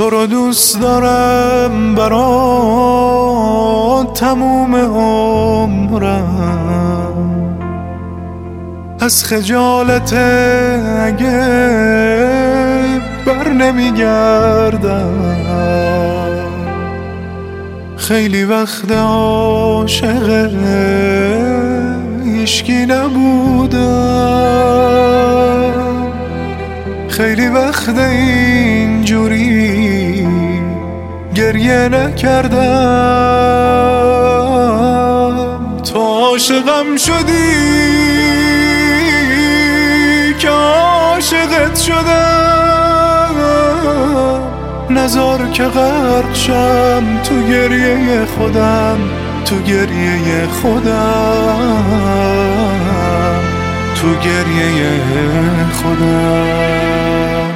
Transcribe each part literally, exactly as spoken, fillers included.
تو رو دوست دارم برات تموم عمرم، از خجالت اگه بر نمیگردم. خیلی وقت عاشق هیچکی نبودم، خیلی وقت اینجوری گریه نکردم. تو عاشقم شدی که عاشقت شدم، نذار که غرق شم تو گریه خودم، تو گریه خودم، تو گریه خودم.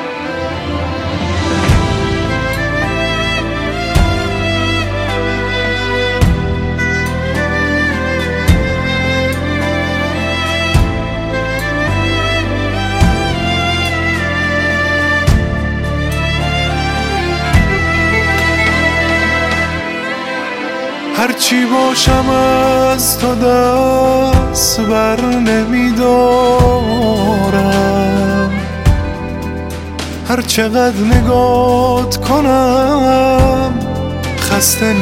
هرچی باشم از تو دست بر نمیدارم، هر چقدر نگات کنم خسته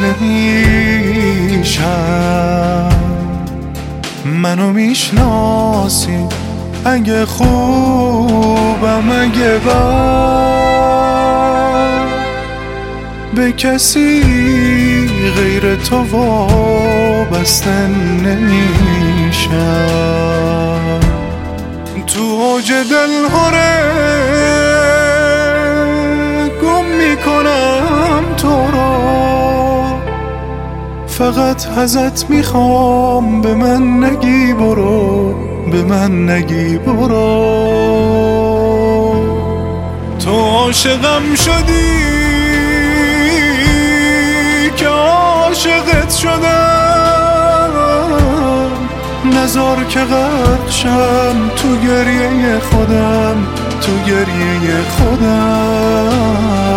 نمیشم. منو میشناسی اگه خوبم اگه بد، به کسی غیر تو وابسته نمیشم. تو اوج دلهره گم میکنم تو رو، فقط ازت میخوام به من نگی برو، به من نگی برو. تو عاشقم شدی که عاشقت شدم، نذار که غرق شم تو گریه خودم، تو گریه خودم.